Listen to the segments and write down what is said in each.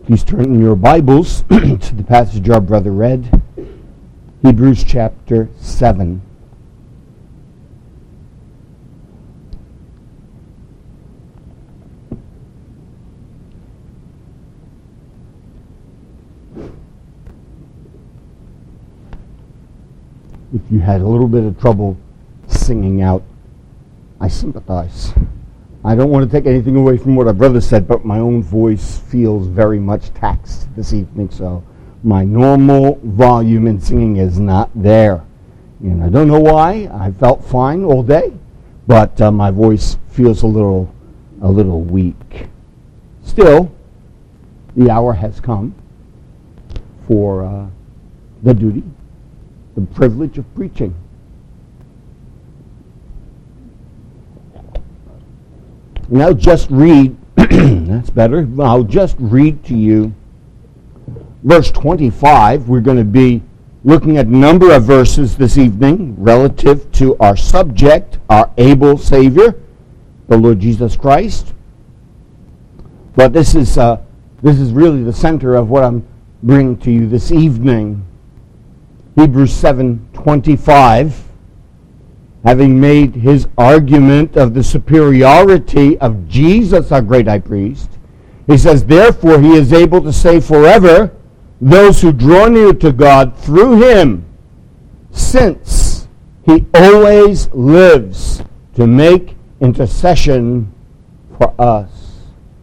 Please turn in your Bibles to the passage our brother read, Hebrews chapter 7. If you had a little bit of trouble singing out, I sympathize. I don't want to take anything away from what our brother said, but my own voice feels very much taxed this evening, so my normal volume in singing is not there. And I don't know why. I felt fine all day, but my voice feels a little weak. Still, the hour has come for the duty, the privilege of preaching. And I'll just read, that's better, I'll just read to you verse 25. We're going to be looking at a number of verses this evening relative to our subject, our able Savior, the Lord Jesus Christ. But this is really the center of what I'm bringing to you this evening. Hebrews 7:25. Having made his argument of the superiority of Jesus, our great high priest, he says, therefore he is able to save forever those who draw near to God through him, since he always lives to make intercession for us.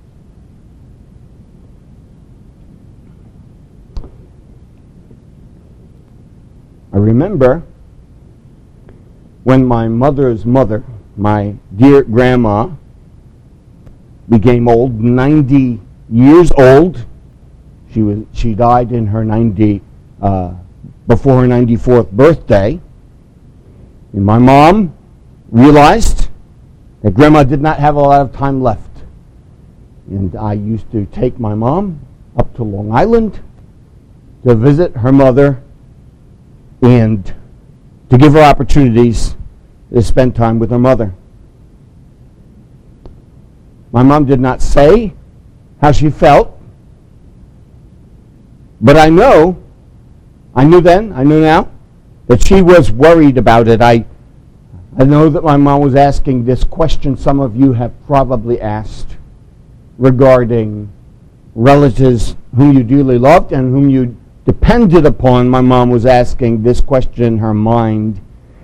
I remember when my mother's mother, my dear grandma, became old, 90 years old. She died in her before her 94th birthday. And my mom realized that grandma did not have a lot of time left. And I used to take my mom up to Long Island to visit her mother and to give her opportunities to spend time with her mother. My mom did not say how she felt, but I knew then, I know now, that she was worried about it. I know that my mom was asking this question some of you have probably asked regarding relatives whom you dearly loved and whom you depended upon. My mom was asking this question in her mind: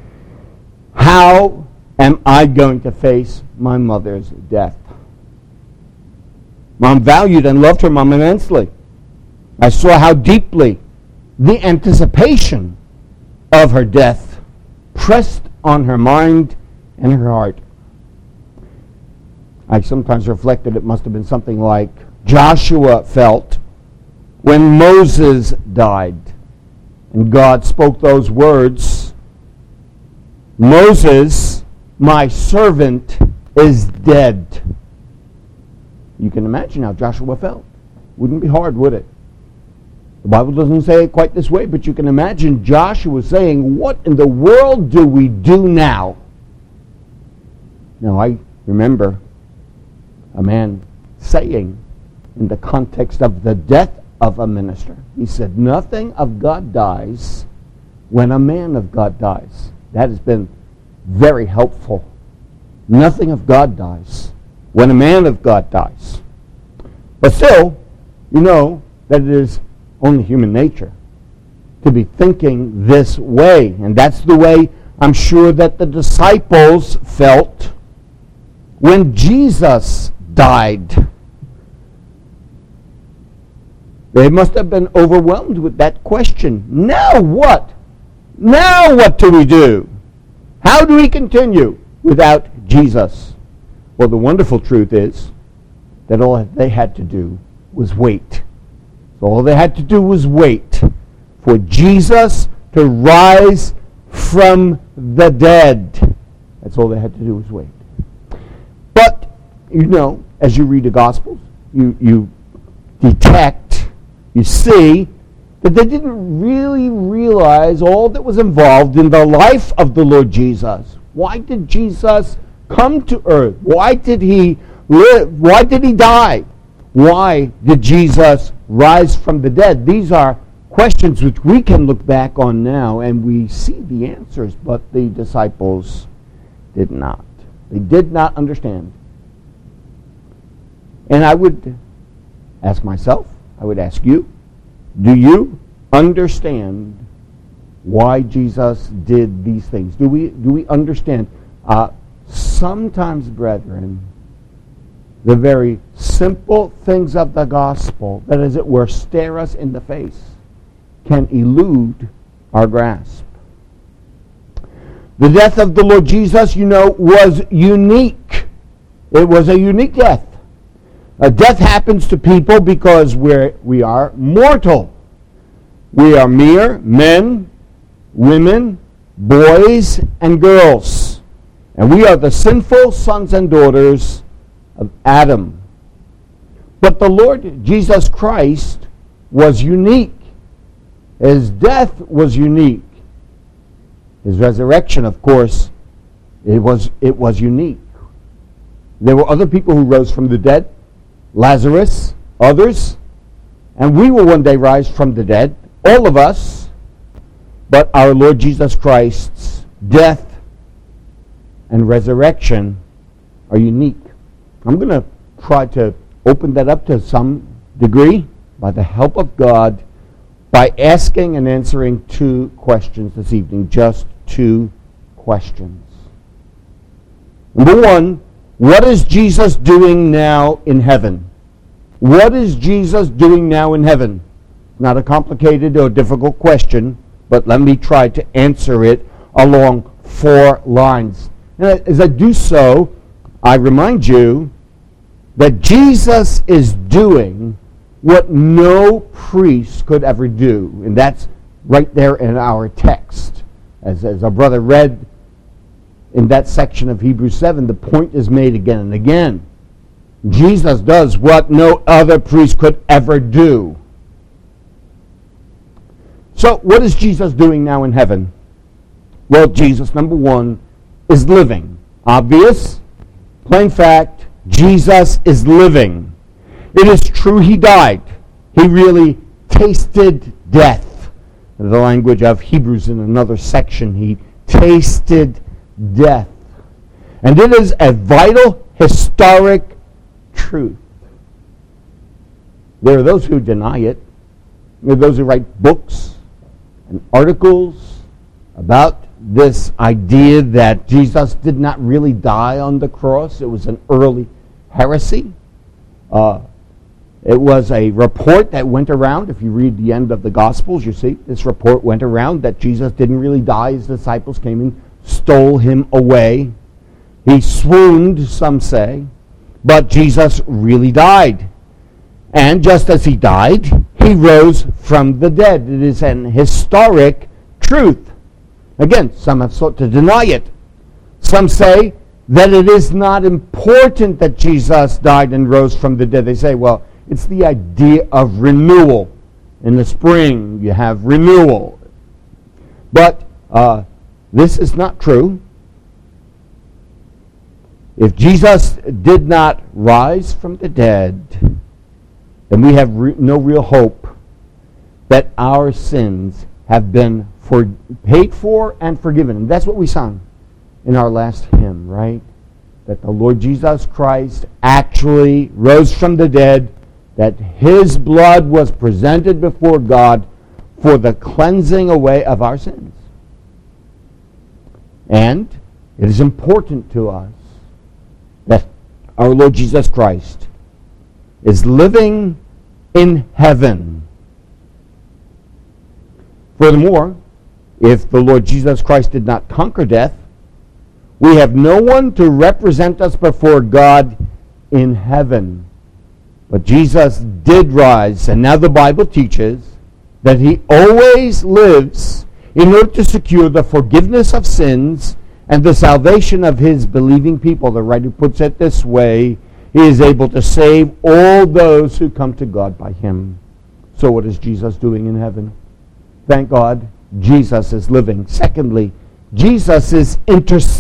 how am I going to face my mother's death? Mom valued and loved her mom immensely. I saw how deeply the anticipation of her death pressed on her mind and her heart. I sometimes reflected it must have been something like Joshua felt when Moses died, and God spoke those words, Moses, my servant, is dead. You can imagine how Joshua felt. Wouldn't be hard, would it? The Bible doesn't say it quite this way, but you can imagine Joshua saying, what in the world do we do now? Now, I remember a man saying, in the context of the death of a minister, he said, nothing of God dies when a man of God dies. That has been very helpful. Nothing of God dies when a man of God dies. But still, you know that it is only human nature to be thinking this way. And that's the way I'm sure that the disciples felt when Jesus died. They must have been overwhelmed with that question. Now what? Now what do we do? How do we continue without Jesus? Well, the wonderful truth is that all they had to do was wait. So all they had to do was wait for Jesus to rise from the dead. That's all they had to do was wait. But, you know, as you read the Gospels, you detect, you see that they didn't really realize all that was involved in the life of the Lord Jesus. Why did Jesus come to earth? Why did he live? Why did he die? why did Jesus rise from the dead? These are questions which we can look back on now and we see the answers, but the disciples did not. They did not understand. And I would ask myself, I would ask you, do you understand why Jesus did these things? Do we understand? Sometimes, brethren, the very simple things of the gospel that, as it were, stare us in the face can elude our grasp. The death of the Lord Jesus, was unique. It was a unique death. Death happens to people because we are mortal. We are mere men, women, boys, and girls. And we are the sinful sons and daughters of Adam. But the Lord Jesus Christ was unique. His death was unique. His resurrection, of course, it was unique. There were other people who rose from the dead, Lazarus, others, and we will one day rise from the dead, all of us, but our Lord Jesus Christ's death and resurrection are unique. I'm going to try to open that up to some degree by the help of God by asking and answering two questions this evening, just two questions. Number one, what is Jesus doing now in heaven? What is Jesus doing now in heaven? Not a complicated or difficult question, but let me try to answer it along 4 lines. And as I do so, I remind you that Jesus is doing what no priest could ever do. And that's right there in our text. As our brother read in that section of Hebrews 7, the point is made again and again. Jesus does what no other priest could ever do. So what is Jesus doing now in heaven? Well, Jesus, number one, is living. Obvious, plain fact, Jesus is living. It is true he died. He really tasted death. In the language of Hebrews in another section, he tasted death. And it is a vital, historic truth. There are those who deny it. There are those who write books and articles about this idea that Jesus did not really die on the cross. It was an early heresy. It was a report that went around. If you read the end of the Gospels, you see this report went around that Jesus didn't really die. His disciples came and stole him away. He swooned, some say, but Jesus really died. And just as he died, he rose from the dead. It is an historic truth. Again, some have sought to deny it. Some say that it is not important that Jesus died and rose from the dead. They say, well, it's the idea of renewal. In the spring, you have renewal. But this is not true. If Jesus did not rise from the dead, then we have no real hope that our sins have been paid for and forgiven. And that's what we sung in our last hymn, right? That the Lord Jesus Christ actually rose from the dead, that his blood was presented before God for the cleansing away of our sins. And it is important to us that our Lord Jesus Christ is living in heaven. Furthermore, if the Lord Jesus Christ did not conquer death, we have no one to represent us before God in heaven. But Jesus did rise, and now the Bible teaches that he always lives in order to secure the forgiveness of sins and the salvation of his believing people. The writer puts it this way: he is able to save all those who come to God by him. So what is Jesus doing in heaven? Thank God, Jesus is living. Secondly, Jesus is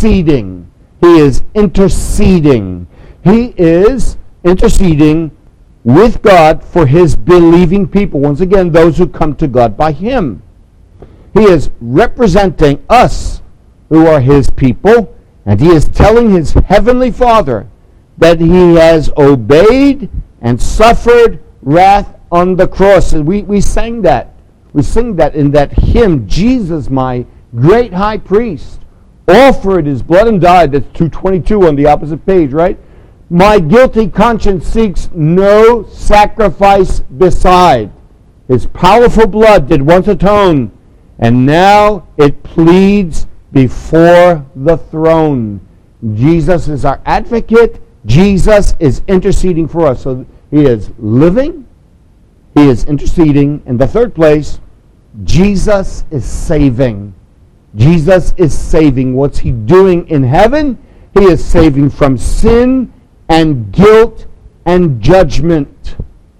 interceding. He is interceding. He is interceding with God for his believing people. Once again, those who come to God by him. He is representing us who are his people, and he is telling his heavenly Father that he has obeyed and suffered wrath on the cross. And we sang that. We sing that in that hymn, Jesus, my great high priest, offered his blood and died. That's 222 on the opposite page, right? My guilty conscience seeks no sacrifice beside. His powerful blood did once atone, and now it pleads before the throne. Jesus is our advocate. Jesus is interceding for us. So he is living. He is interceding. In the third place, Jesus is saving. Jesus is saving. What's he doing in heaven? He is saving from sin and guilt and judgment.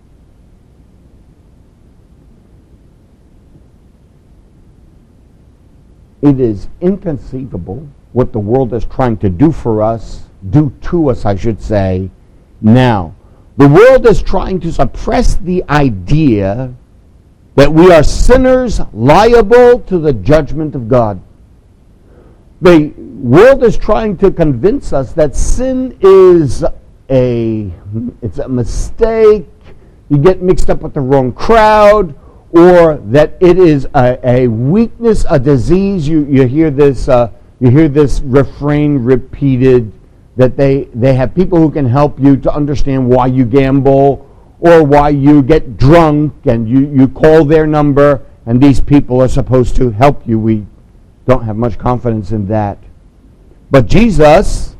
It is inconceivable what the world is trying to do for us, do to us, I should say, now. The world is trying to suppress the idea that we are sinners liable to the judgment of God. The world is trying to convince us that sin is it's a mistake, you get mixed up with the wrong crowd, or that it is a weakness, a disease. You hear this refrain repeated, that they have people who can help you to understand why you gamble or why you get drunk, and you call their number, and these people are supposed to help you. We don't have much confidence in that. But Jesus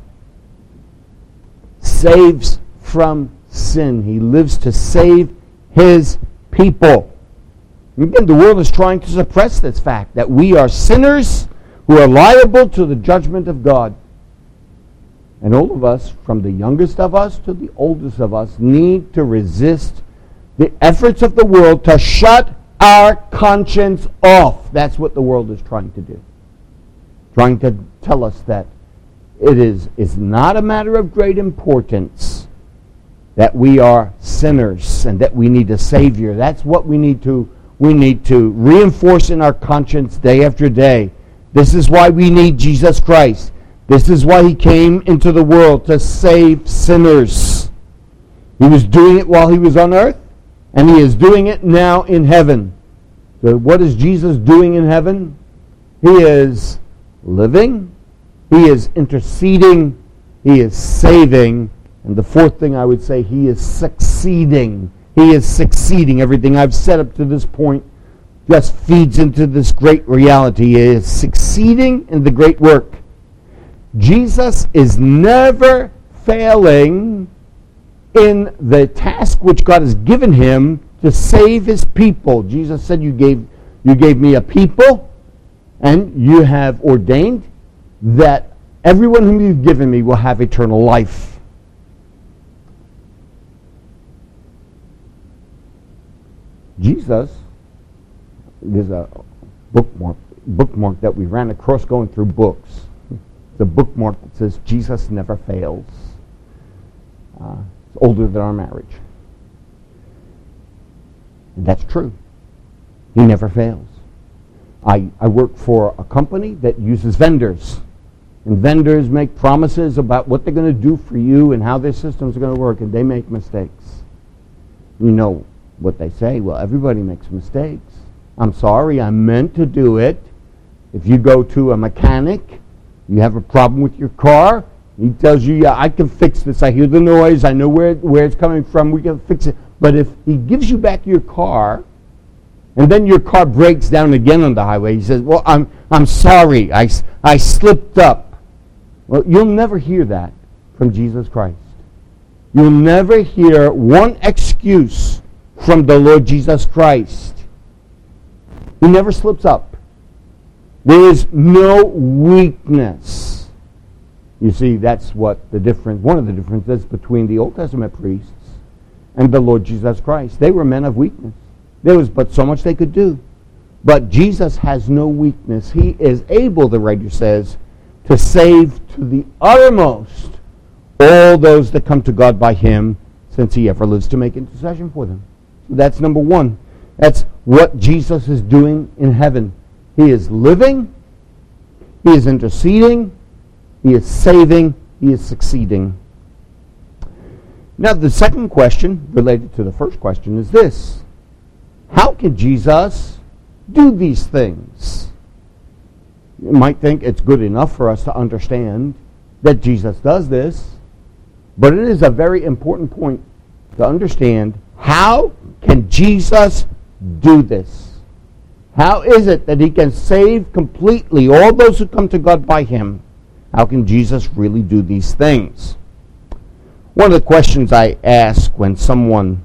saves from sin. He lives to save his people. Again, the world is trying to suppress this fact that we are sinners who are liable to the judgment of God. And all of us, from the youngest of us to the oldest of us, need to resist the efforts of the world to shut our conscience off. That's what the world is trying to do. Trying to tell us that it's not a matter of great importance that we are sinners and that we need a Savior. That's what we need to reinforce in our conscience day after day. This is why we need Jesus Christ. This is why he came into the world, to save sinners. He was doing it while he was on earth, and he is doing it now in heaven. So what is Jesus doing in heaven? He is living, he is interceding, he is saving, and the fourth thing I would say, he is succeeding. He is succeeding. Everything I've said up to this point just feeds into this great reality. He is succeeding in the great work. Jesus is never failing in the task which God has given him to save his people. Jesus said, you gave me a people, and you have ordained that everyone whom you've given me will have eternal life. Jesus, there's a bookmark that we ran across going through books. The bookmark that says Jesus never fails. It's older than our marriage. And that's true. He never fails. I work for a company that uses vendors. And vendors make promises about what they're going to do for you and how their systems are going to work, and they make mistakes. You know what they say? Well, everybody makes mistakes. I'm sorry, I meant to do it. If you go to a mechanic, you have a problem with your car, he tells you, yeah, I can fix this. I hear the noise. I know where it's coming from. We can fix it. But if he gives you back your car, and then your car breaks down again on the highway, he says, well, I'm sorry. I slipped up. Well, you'll never hear that from Jesus Christ. You'll never hear one excuse from the Lord Jesus Christ. He never slips up. There is no weakness. You see, that's what one of the differences between the Old Testament priests and the Lord Jesus Christ. They were men of weakness. There was but so much they could do. But Jesus has no weakness. He is able, the writer says, to save to the uttermost all those that come to God by him, since he ever lives to make intercession for them. So that's number one. That's what Jesus is doing in heaven. He is living, he is interceding, he is saving, he is succeeding. Now the second question, related to the first question, is this. How can Jesus do these things? You might think it's good enough for us to understand that Jesus does this, but it is a very important point to understand, how can Jesus do this? How is it that he can save completely all those who come to God by him? How can Jesus really do these things? One of the questions I ask when someone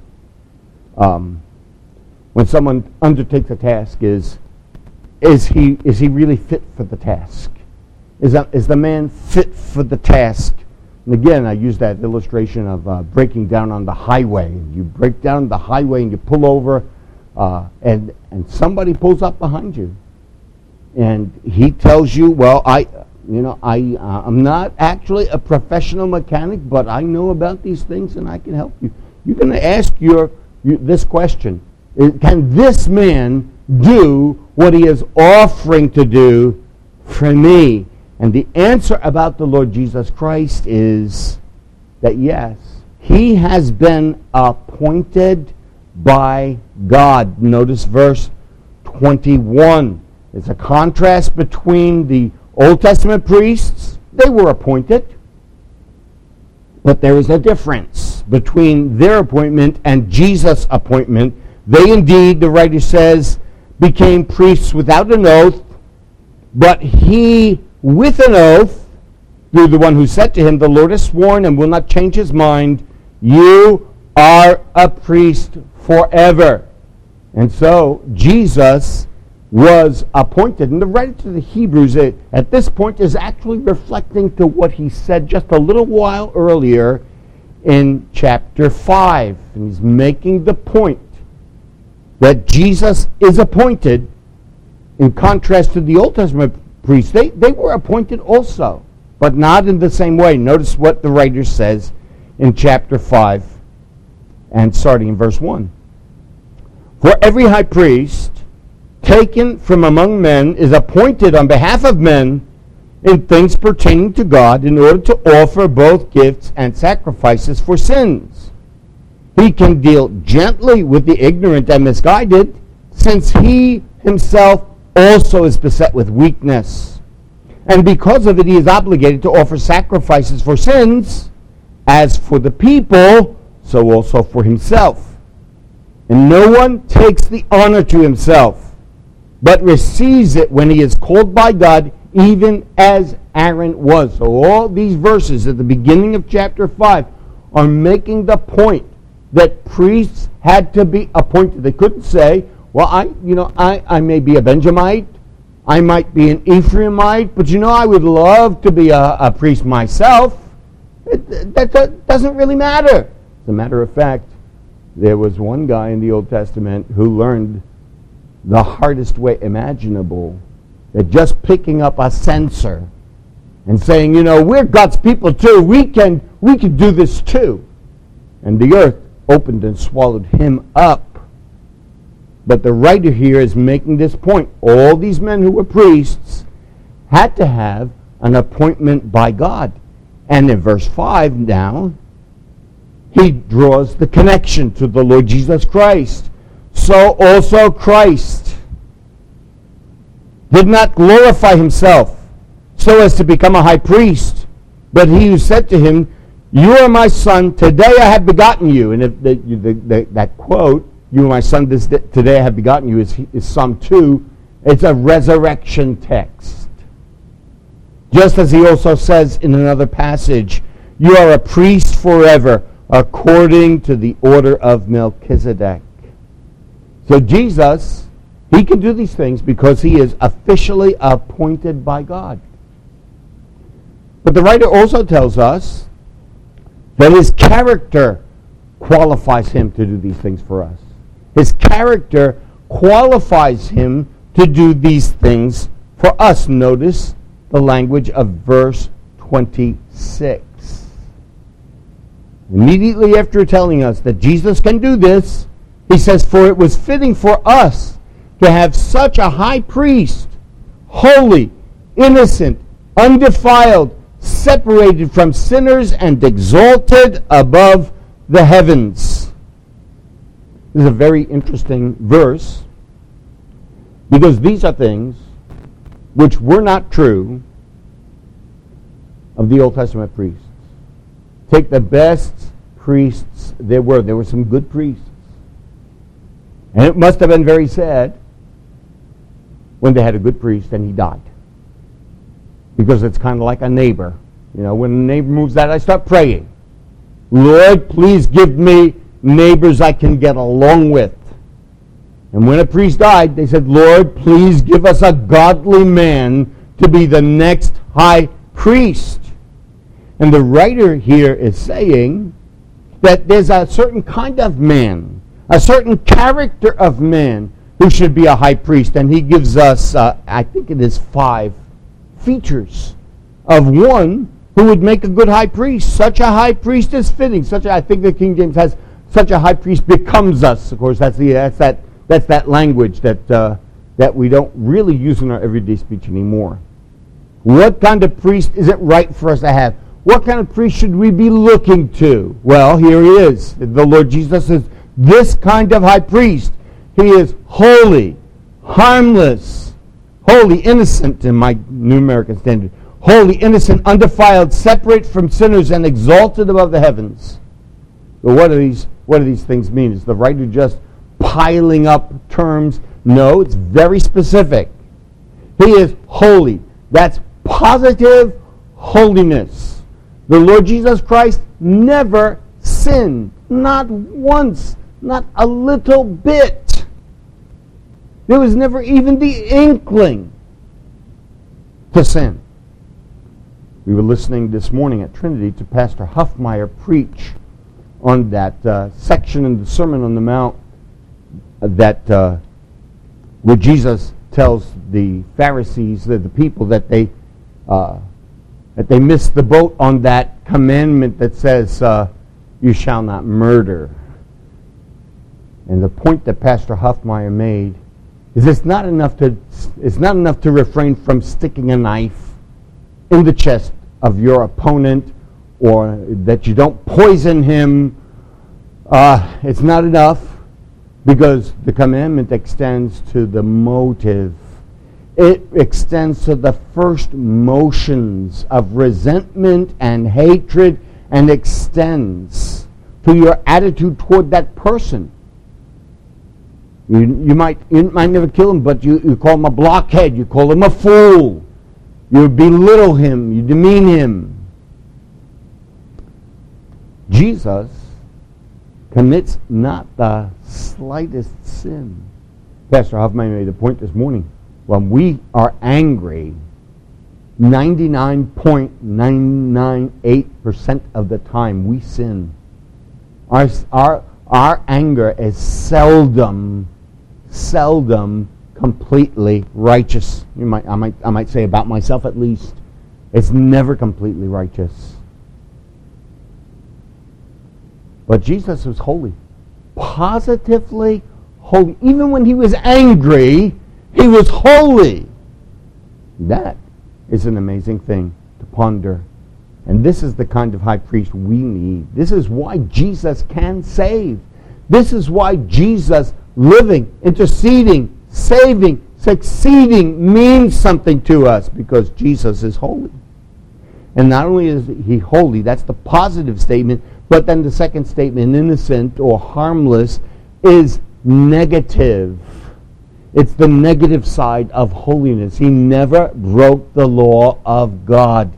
undertakes a task is he really fit for the task? Is the man fit for the task? And again, I use that illustration of breaking down on the highway. You break down the highway and you pull over, and somebody pulls up behind you, and he tells you, "Well, I'm not actually a professional mechanic, but I know about these things and I can help you." You're going to ask this question: can this man do what he is offering to do for me? And the answer about the Lord Jesus Christ is that yes, he has been appointed by God. Notice verse 21. It's a contrast between the Old Testament priests. They were appointed, but there is a difference between their appointment and Jesus' appointment. They indeed, the writer says, became priests without an oath, but he with an oath, through the one who said to him, "The Lord has sworn and will not change his mind, you are a priest forever." And so Jesus was appointed. And the writer to the Hebrews at this point is actually reflecting to what he said just a little while earlier in chapter 5. And he's making the point that Jesus is appointed in contrast to the Old Testament priests. They were appointed also, but not in the same way. Notice what the writer says in chapter 5 and starting in verse 1. "For every high priest taken from among men is appointed on behalf of men in things pertaining to God, in order to offer both gifts and sacrifices for sins. He can deal gently with the ignorant and misguided, since he himself also is beset with weakness. And because of it, he is obligated to offer sacrifices for sins, as for the people, so also for himself. And no one takes the honor to himself, but receives it when he is called by God, even as Aaron was." So all these verses at the beginning of chapter 5 are making the point that priests had to be appointed. They couldn't say, "Well, I may be a Benjamite, I might be an Ephraimite, but I would love to be a priest myself." That doesn't really matter. As a matter of fact, there was one guy in the Old Testament who learned the hardest way imaginable, that just picking up a censer and saying, "We're God's people too, we can do this too." And the earth opened and swallowed him up. But the writer here is making this point. All these men who were priests had to have an appointment by God. And in verse 5 now, he draws the connection to the Lord Jesus Christ. "So also Christ did not glorify himself so as to become a high priest, but he who said to him, 'You are my son, today I have begotten you.'" And if that quote, "You are my son, today I have begotten you," is Psalm 2. It's a resurrection text. Just as he also says in another passage, "You are a priest forever, according to the order of Melchizedek." So Jesus, he can do these things because he is officially appointed by God. But the writer also tells us that his character qualifies him to do these things for us. His character qualifies him to do these things for us. Notice the language of verse 26. Immediately after telling us that Jesus can do this, he says, "For it was fitting for us to have such a high priest, holy, innocent, undefiled, separated from sinners, and exalted above the heavens." This is a very interesting verse, because these are things which were not true of the Old Testament priests. Take the best priests there were. There were some good priests. And it must have been very sad when they had a good priest and he died. Because it's kind of like a neighbor. You know, when a neighbor moves out, I start praying. "Lord, please give me neighbors I can get along with." And when a priest died, they said, "Lord, please give us a godly man to be the next high priest." And the writer here is saying that there's a certain kind of man, a certain character of man who should be a high priest. And he gives us, I think it is 5 features of one who would make a good high priest. Such a high priest is fitting. I think the King James has, "Such a high priest becomes us." Of course, that's that language that we don't really use in our everyday speech anymore. What kind of priest is it right for us to have? What kind of priest should we be looking to? Well, here he is. The Lord Jesus is this kind of high priest. He is holy, harmless, holy, innocent in my New American Standard. Holy, innocent, undefiled, separate from sinners, and exalted above the heavens. But what do these things mean? Is the writer just piling up terms? No, it's very specific. He is holy. That's positive holiness. The Lord Jesus Christ never sinned. Not once. Not a little bit. There was never even the inkling to sin. We were listening this morning at Trinity to Pastor Huffmeyer preach on that section in the Sermon on the Mount where Jesus tells the Pharisees, the people, that they missed the boat on that commandment that says, "You shall not murder." And the point that Pastor Huffmeyer made is it's not enough to refrain from sticking a knife in the chest of your opponent, or that you don't poison him. It's not enough, because the commandment extends to the motive. It extends to the first motions of resentment and hatred, and extends to your attitude toward that person. You might never kill him, but you call him a blockhead, you call him a fool, you belittle him, you demean him. Jesus commits not the slightest sin. Pastor Huffman made a point this morning. When we are angry, 99.998% of the time we sin. Our anger is seldom completely righteous. I might say about myself at least. It's never completely righteous. But Jesus was holy. Positively holy. Even when he was angry, he was holy. That is an amazing thing to ponder. And this is the kind of high priest we need. This is why Jesus can save. This is why Jesus living, interceding, saving, succeeding means something to us, because Jesus is holy. And not only is he holy, that's the positive statement, but then the second statement, innocent or harmless, is negative. It's the negative side of holiness. He never broke the law of God.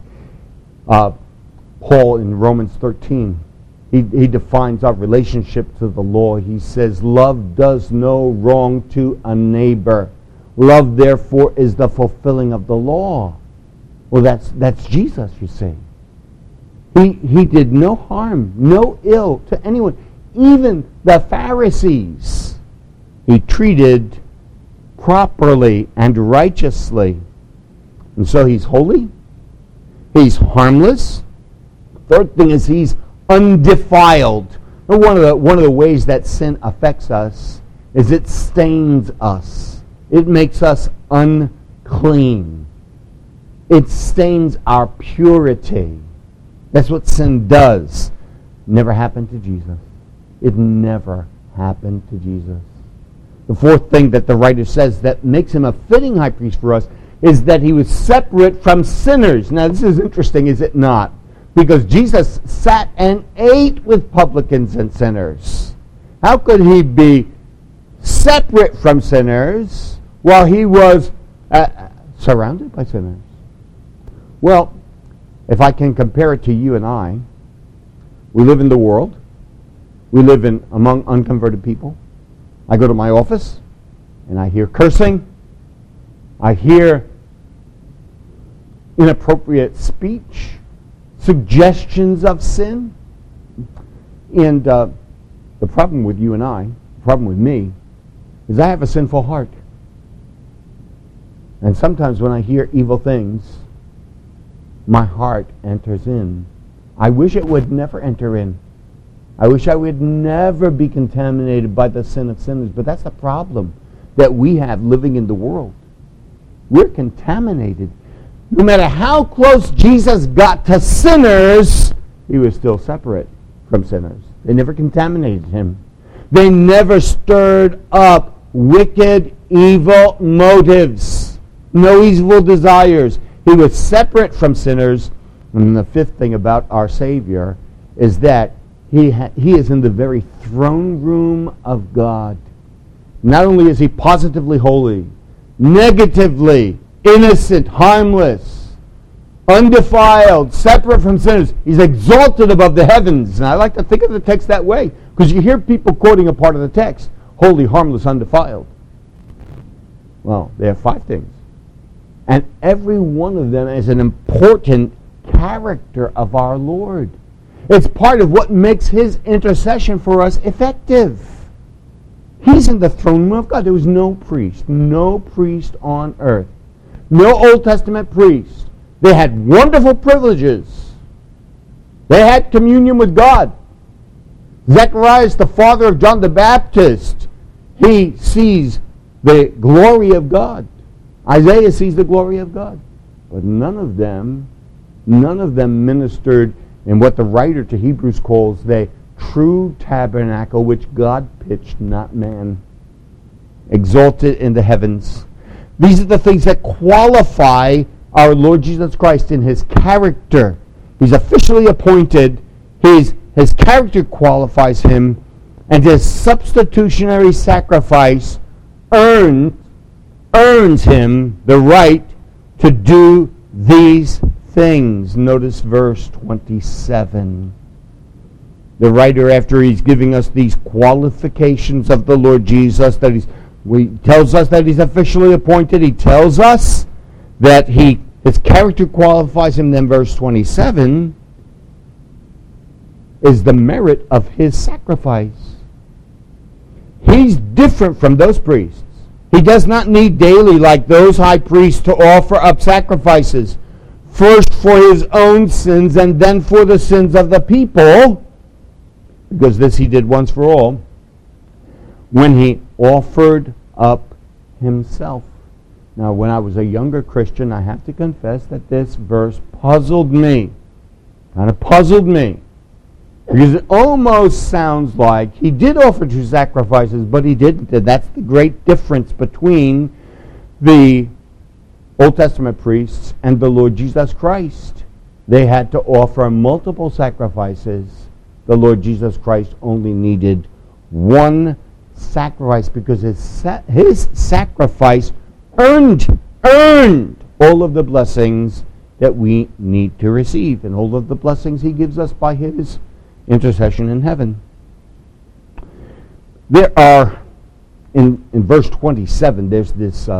Paul in Romans 13, he defines our relationship to the law. He says, love does no wrong to a neighbor. Love, therefore, is the fulfilling of the law. Well, that's Jesus, you see. He did no harm, no ill to anyone. Even the Pharisees he treated properly and righteously. And so he's holy. He's harmless. Third thing is he's undefiled. And one of the ways that sin affects us is it stains us. It makes us unclean. It stains our purity. That's what sin does. Never happened to Jesus. It never happened to Jesus. The fourth thing that the writer says that makes him a fitting high priest for us is that he was separate from sinners. Now, this is interesting, is it not? Because Jesus sat and ate with publicans and sinners. How could he be separate from sinners while he was surrounded by sinners? Well, if I can compare it to you and I, we live in the world. We live among unconverted people. I go to my office and I hear cursing. I hear inappropriate speech, suggestions of sin. And the problem with you and I, the problem with me, is I have a sinful heart. And sometimes when I hear evil things, my heart enters in. I wish it would never enter in. I wish I would never be contaminated by the sin of sinners. But that's the problem that we have living in the world. We're contaminated. No matter how close Jesus got to sinners, he was still separate from sinners. They never contaminated him. They never stirred up wicked, evil motives. No evil desires. He was separate from sinners. And the fifth thing about our Savior is that he is in the very throne room of God. Not only is he positively holy, negatively innocent, harmless, undefiled, separate from sinners, he's exalted above the heavens. And I like to think of the text that way, because you hear people quoting a part of the text, holy, harmless, undefiled. Well, they have 5 things. And every one of them is an important character of our Lord. It's part of what makes his intercession for us effective. He's in the throne room of God. There was no priest on earth, no Old Testament priest. They had wonderful privileges. They had communion with God. Zechariah, the father of John the Baptist, he sees the glory of God. Isaiah sees the glory of God. But none of them ministered in what the writer to Hebrews calls the true tabernacle which God pitched, not man. Exalted in the heavens. These are the things that qualify our Lord Jesus Christ in his character. He's officially appointed. His character qualifies him, and his substitutionary sacrifice earns him the right to do these things. Notice verse 27. The writer, after he's giving us these qualifications of the Lord Jesus, that he tells us that he's officially appointed. He tells us that his character qualifies him. Then verse 27 is the merit of his sacrifice. He's different from those priests. He does not need daily, like those high priests, to offer up sacrifices, first for his own sins and then for the sins of the people, because this he did once for all, when he offered up himself. Now, when I was a younger Christian, I have to confess that this verse puzzled me. Kind of puzzled me. Because it almost sounds like he did offer 2 sacrifices, but he didn't. And that's the great difference between the Old Testament priests and the Lord Jesus Christ. They had to offer multiple sacrifices. The Lord Jesus Christ only needed 1 sacrifice, because his sacrifice earned all of the blessings that we need to receive, and all of the blessings he gives us by his intercession in heaven. There are, in verse 27, there's this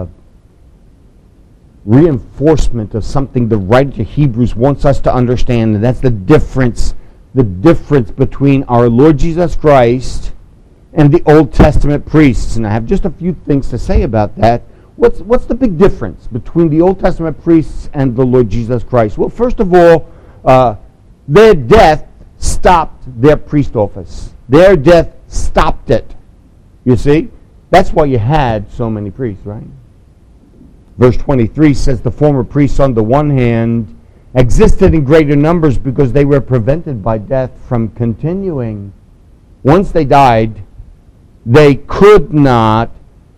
reinforcement of something the writer to Hebrews wants us to understand, and that's the difference between our Lord Jesus Christ and the Old Testament priests. And I have just a few things to say about that. What's the big difference between the Old Testament priests and the Lord Jesus Christ? Well, first of all, their death stopped their priest office. Their death stopped it. You see? That's why you had so many priests, right? Verse 23 says the former priests on the one hand existed in greater numbers because they were prevented by death from continuing. Once they died, they could not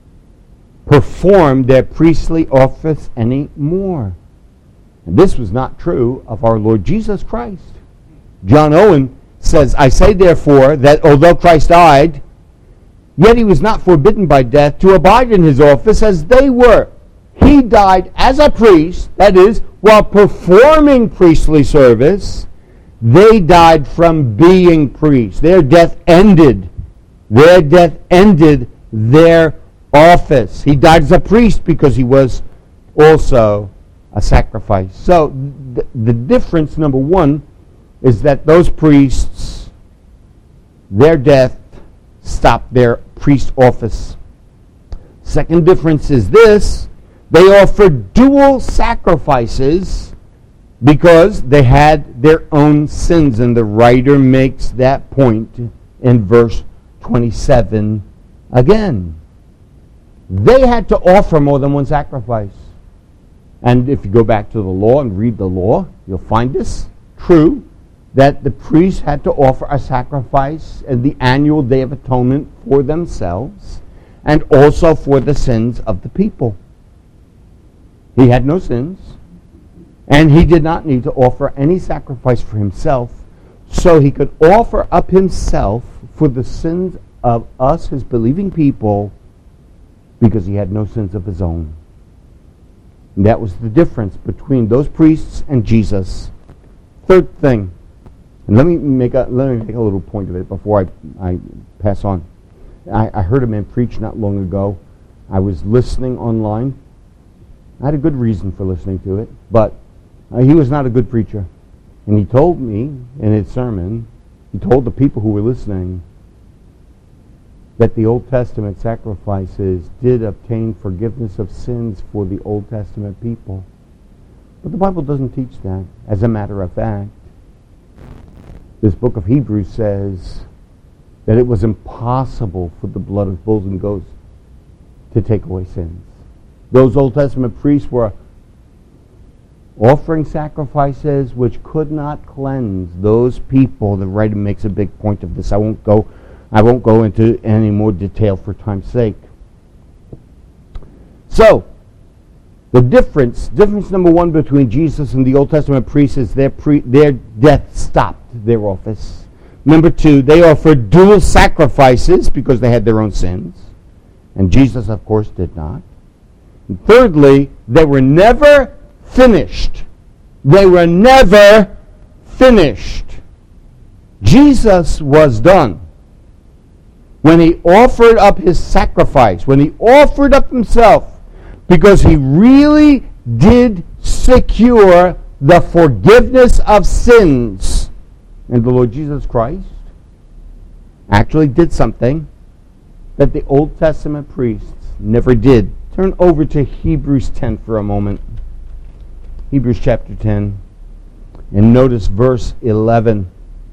perform their priestly office anymore. And this was not true of our Lord Jesus Christ. John Owen says, I say therefore that although Christ died, yet he was not forbidden by death to abide in his office as they were. He died as a priest, that is, while performing priestly service. They died from being priests. Their death ended. Their death ended their office. He died as a priest because he was also a sacrifice. So the difference, number one, is that those priests, their death stopped their priest office. Second difference is this: they offered dual sacrifices because they had their own sins, and the writer makes that point in verse 27 again. They had to offer more than one sacrifice. And if you go back to the law and read the law, you'll find this true, that the priests had to offer a sacrifice in the annual Day of Atonement for themselves and also for the sins of the people. He had no sins, and he did not need to offer any sacrifice for himself, so he could offer up himself for the sins of us, his believing people, because he had no sins of his own. And that was the difference between those priests and Jesus. Third thing, and let me make a little point of it before I pass on. I heard a man preach not long ago. I was listening online. I had a good reason for listening to it, but he was not a good preacher. And he told me in his sermon, he told the people who were listening, that the Old Testament sacrifices did obtain forgiveness of sins for the Old Testament people. But the Bible doesn't teach that. As a matter of fact, this book of Hebrews says that it was impossible for the blood of bulls and goats to take away sins. Those Old Testament priests were offering sacrifices which could not cleanse those people. The writer makes a big point of this. I won't go into any more detail for time's sake. So, the difference number one between Jesus and the Old Testament priests is their death stopped their office. Number two, they offered dual sacrifices because they had their own sins. And Jesus, of course, did not. And thirdly, they were never finished. They were never finished. Jesus was done when he offered up his sacrifice, when he offered up himself, because he really did secure the forgiveness of sins. And the Lord Jesus Christ actually did something that the Old Testament priests never did. Turn over to Hebrews 10 for a moment. Hebrews chapter 10. And notice verse 11.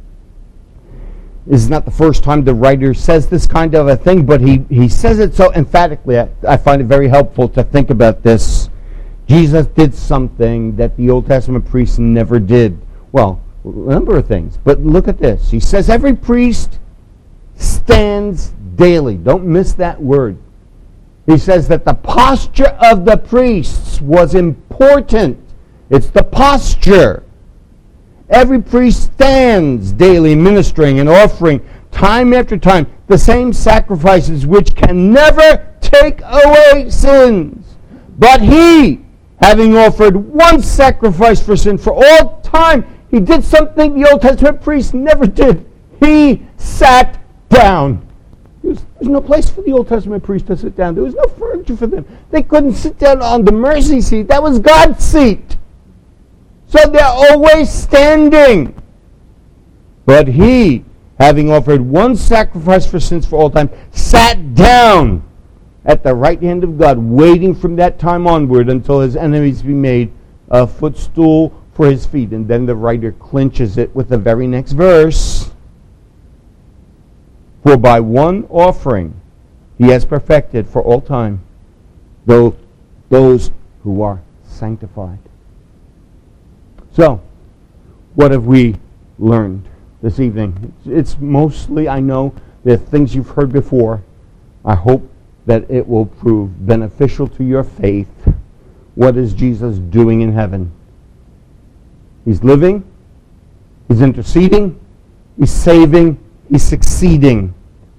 This is not the first time the writer says this kind of a thing, but he says it so emphatically. I find it very helpful to think about this. Jesus did something that the Old Testament priests never did. Well, a number of things. But look at this. He says every priest stands daily. Don't miss that word. He says that the posture of the priests was important. It's the posture. Every priest stands daily ministering and offering time after time the same sacrifices which can never take away sins. But he, having offered one sacrifice for sin for all time, he did something the Old Testament priests never did. He sat down. There's no place for the Old Testament priests to sit down. There was no furniture for them. They couldn't sit down on the mercy seat. That was God's seat. So they're always standing. But he, having offered one sacrifice for sins for all time, sat down at the right hand of God, waiting from that time onward until his enemies be made a footstool for his feet. And then the writer clinches it with the very next verse. For by one offering he has perfected for all time those who are sanctified. So, what have we learned this evening? It's mostly, I know, the things you've heard before. I hope that it will prove beneficial to your faith. What is Jesus doing in heaven? He's living, he's interceding, he's saving, he's succeeding.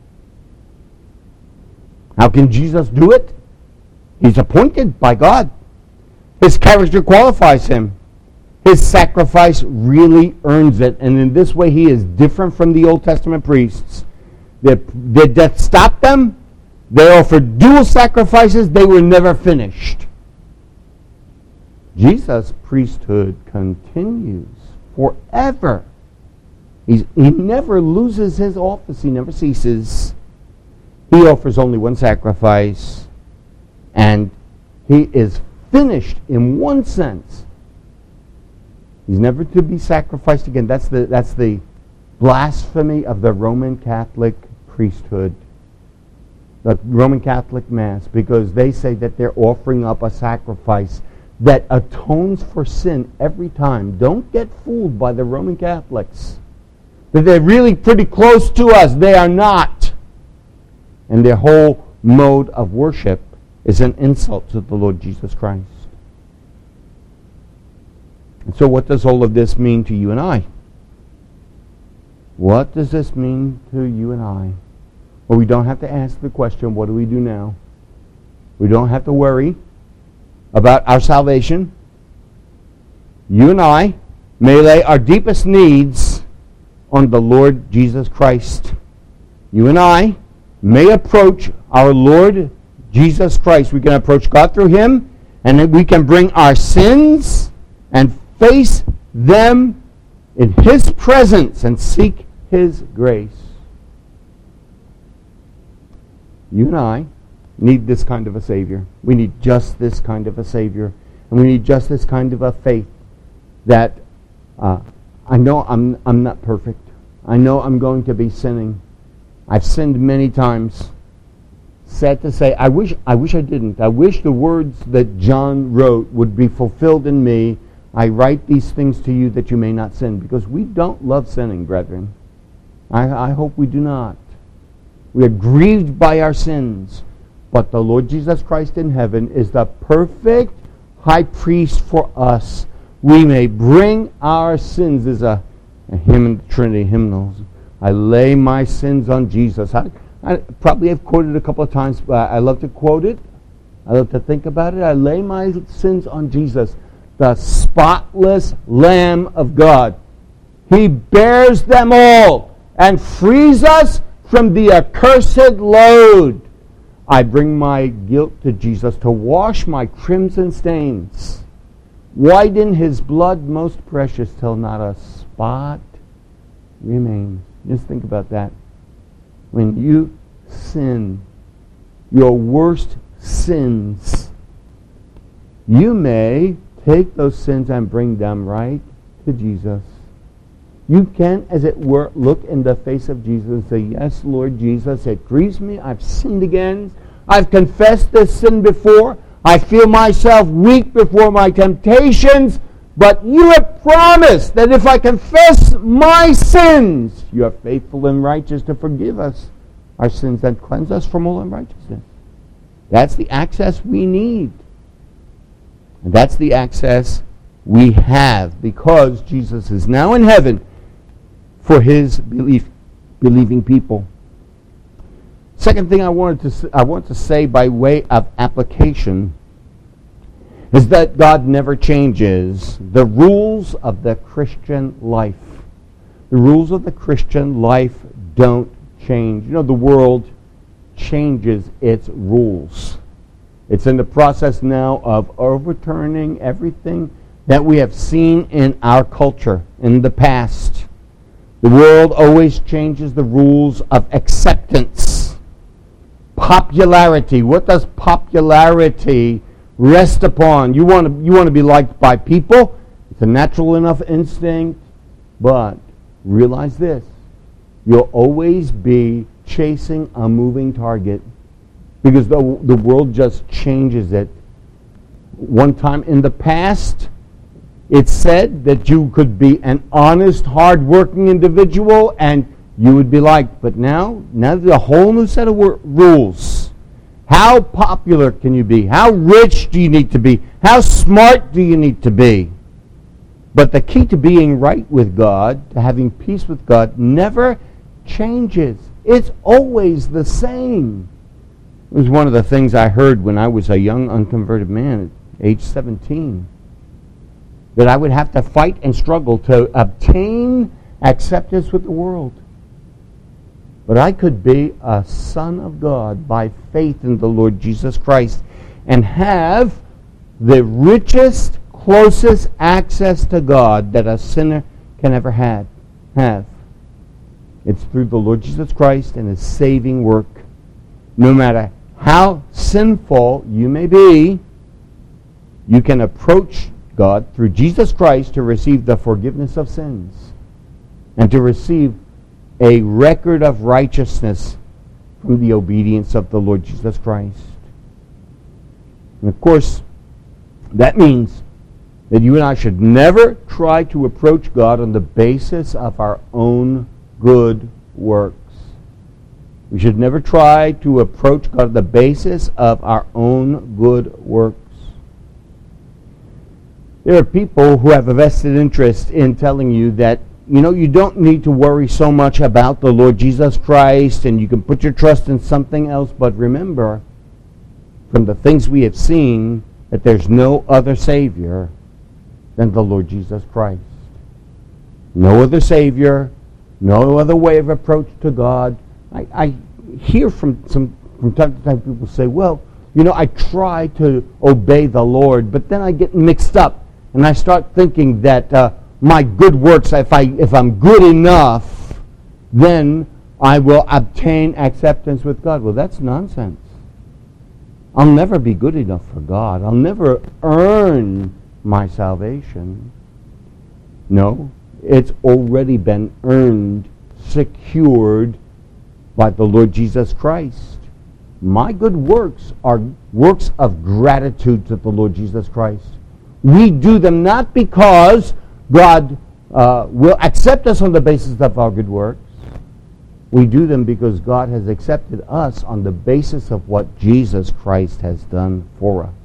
How can Jesus do it? He's appointed by God. His character qualifies him. His sacrifice really earns it. And in this way, he is different from the Old Testament priests. Their death stopped them. They offered dual sacrifices. They were never finished. Jesus' priesthood continues forever. He never loses his office. He never ceases. He offers only one sacrifice. And he is finished in one sense. He's never to be sacrificed again. That's the blasphemy of the Roman Catholic priesthood, the Roman Catholic Mass, because they say that they're offering up a sacrifice that atones for sin every time. Don't get fooled by the Roman Catholics. That they're really pretty close to us. They are not. And their whole mode of worship is an insult to the Lord Jesus Christ. And so what does all of this mean to you and I? What does this mean to you and I? Well, we don't have to ask the question, what do we do now? We don't have to worry about our salvation. You and I may lay our deepest needs on the Lord Jesus Christ. You and I may approach our Lord Jesus Christ. We can approach God through him, and then we can bring our sins and face them in his presence and seek his grace. You and I need this kind of a Savior. We need just this kind of a Savior. And we need just this kind of a faith that I know I'm not perfect. I know I'm going to be sinning. I've sinned many times. Sad to say, I wish I didn't. I wish the words that John wrote would be fulfilled in me. I write these things to you that you may not sin. Because we don't love sinning, brethren. I hope we do not. We are grieved by our sins. But the Lord Jesus Christ in heaven is the perfect high priest for us. We may bring our sins. There's a hymn in the Trinity hymnals. I lay my sins on Jesus. I probably have quoted it a couple of times, but I love to quote it. I love to think about it. I lay my sins on Jesus, the spotless Lamb of God. He bears them all and frees us from the accursed load. I bring my guilt to Jesus to wash my crimson stains. White in his blood most precious till not a spot remains. Just think about that. When you sin, your worst sins, you may take those sins and bring them right to Jesus. You can, as it were, look in the face of Jesus and say, yes, Lord Jesus, it grieves me. I've sinned again. I've confessed this sin before. I feel myself weak before my temptations. But you have promised that if I confess my sins, you are faithful and righteous to forgive us our sins and cleanse us from all unrighteousness. That's the access we need. And that's the access we have because Jesus is now in heaven for his believing people. Second thing I want to say by way of application is that God never changes the rules of the Christian life. The rules of the Christian life don't change. You know, the world changes its rules. It's in the process now of overturning everything that we have seen in our culture in the past. The world always changes the rules of acceptance. Popularity. What does popularity rest upon? You want to be liked by people? It's a natural enough instinct, but realize this. You'll always be chasing a moving target because the world just changes it. One time in the past, it said that you could be an honest, hard-working individual and you would be liked. But now there's a whole new set of rules. How popular can you be? How rich do you need to be? How smart do you need to be? But the key to being right with God, to having peace with God, never changes. It's always the same. It was one of the things I heard when I was a young unconverted man at age 17. That I would have to fight and struggle to obtain acceptance with the world. But I could be a son of God by faith in the Lord Jesus Christ and have the richest, closest access to God that a sinner can ever have. It's through the Lord Jesus Christ and His saving work. No matter how sinful you may be, you can approach God through Jesus Christ to receive the forgiveness of sins and to receive a record of righteousness from the obedience of the Lord Jesus Christ. And of course, that means that you and I should never try to approach God on the basis of our own good works. We should never try to approach God on the basis of our own good works. There are people who have a vested interest in telling you that, you don't need to worry so much about the Lord Jesus Christ and you can put your trust in something else. But remember, from the things we have seen, that there's no other Savior than the Lord Jesus Christ. No other Savior, no other way of approach to God. I hear from time to time people say, well, I try to obey the Lord, but then I get mixed up and I start thinking that my good works, if I'm good enough, then I will obtain acceptance with God. Well, that's nonsense. I'll never be good enough for God. I'll never earn my salvation. No, it's already been earned, secured by the Lord Jesus Christ. My good works are works of gratitude to the Lord Jesus Christ. We do them not because God will accept us on the basis of our good works. We do them because God has accepted us on the basis of what Jesus Christ has done for us.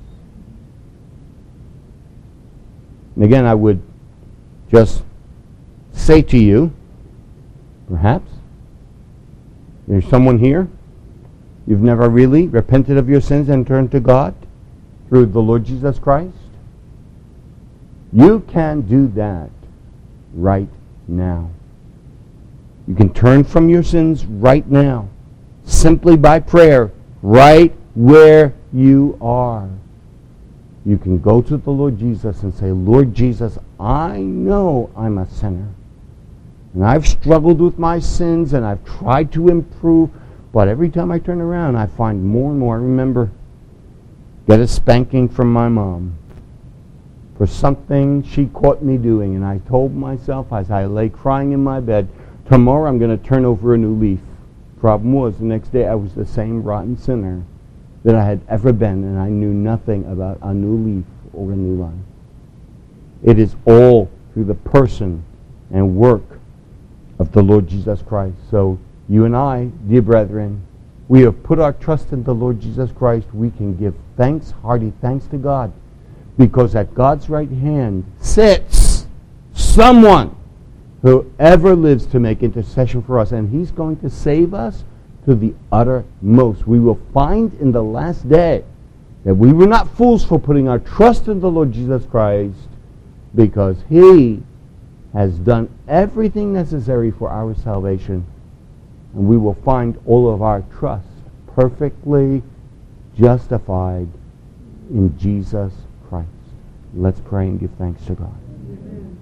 And again, I would just say to you, perhaps, there's someone here, you've never really repented of your sins and turned to God through the Lord Jesus Christ. You can do that right now. You can turn from your sins right now, simply by prayer, right where you are. You can go to the Lord Jesus and say, Lord Jesus, I know I'm a sinner. And I've struggled with my sins and I've tried to improve, but every time I turn around, I find more and more. I remember, get a spanking from my mom for something she caught me doing. And I told myself as I lay crying in my bed, tomorrow I'm going to turn over a new leaf. Problem was, the next day I was the same rotten sinner that I had ever been, and I knew nothing about a new leaf or a new life. It is all through the person and work of the Lord Jesus Christ. So you and I, dear brethren, we have put our trust in the Lord Jesus Christ. We can give thanks, hearty thanks to God, because at God's right hand sits someone who ever lives to make intercession for us, and He's going to save us to the uttermost. We will find in the last day that we were not fools for putting our trust in the Lord Jesus Christ, because He has done everything necessary for our salvation, and we will find all of our trust perfectly justified in Jesus Christ. Let's pray and give thanks to God. Amen.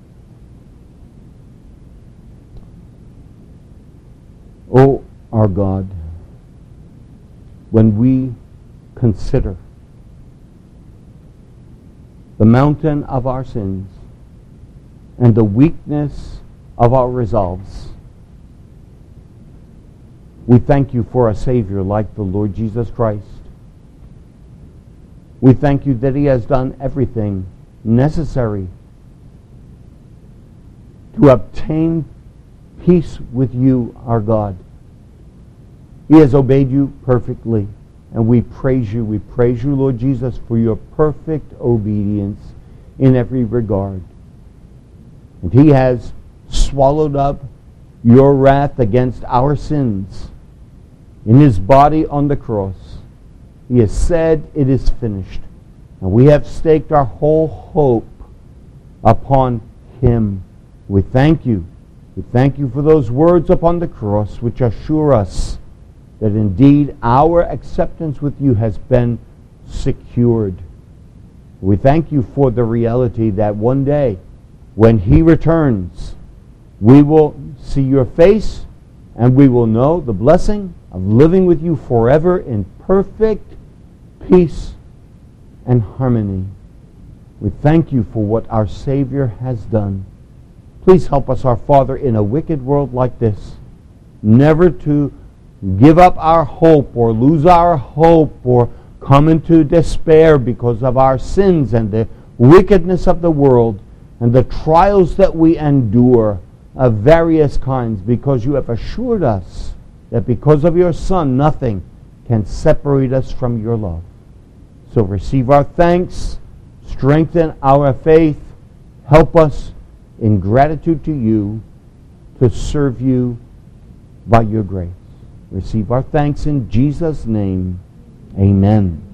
Oh, our God, when we consider the mountain of our sins and the weakness of our resolves. We thank you for a Savior like the Lord Jesus Christ. We thank you that he has done everything necessary to obtain peace with you, our God. He has obeyed you perfectly, and we praise you. We praise you, Lord Jesus, for your perfect obedience in every regard. And he has swallowed up your wrath against our sins in his body on the cross. He has said, it is finished. And we have staked our whole hope upon him. We thank you. We thank you for those words upon the cross which assure us that indeed our acceptance with you has been secured. We thank you for the reality that one day when he returns, we will see your face and we will know the blessing of living with you forever in perfect peace and harmony. We thank you for what our Savior has done. Please help us, our Father, in a wicked world like this, never to give up our hope or lose our hope or come into despair because of our sins and the wickedness of the world and the trials that we endure of various kinds, because you have assured us that because of your Son, nothing can separate us from your love. So receive our thanks, strengthen our faith, help us in gratitude to you to serve you by your grace. Receive our thanks in Jesus' name. Amen.